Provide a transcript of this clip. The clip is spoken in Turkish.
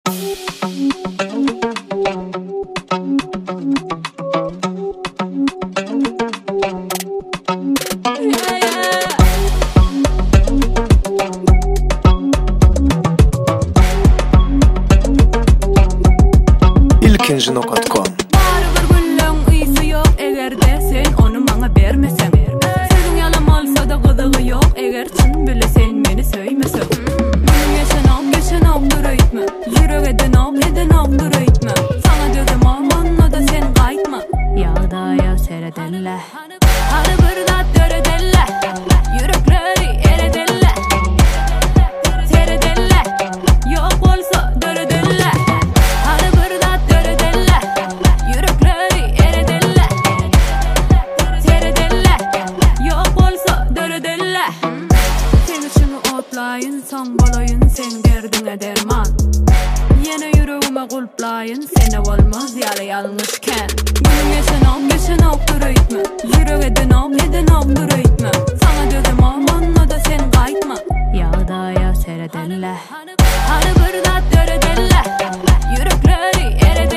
ilkinci.com Baribir güllüň ysy ýok egerde sen onu maňa bermeseň. Seň ýalam bolsa da gyzygy ýok eger çyn bile sen meni söýmeseň. Yaşanok duraytma, ýüreg eden duraytma. Sana dözüm olmanda da sen gaýtma. Ýagda ýa seredelle, hany bir zat döredelle, ýürekleri eredelle. Seredelle, ýok bolsa döredelle. Hany bir zat döredelle, ýürekleri eredelle. Seredelle, ýok bolsa döredelle. Sen şunu otlayın, son bolayın, sen derdine derman. Yine yüreğime kulplayın, sene olmaz yalı yalnızken. Günüm yaşanok duraytma, yürek eden duraytma. Sana dözüm olmanda da sen gaýtma. Ýagda ýa seredelle, hany bir zat döredelle, ýürekleri eredelle.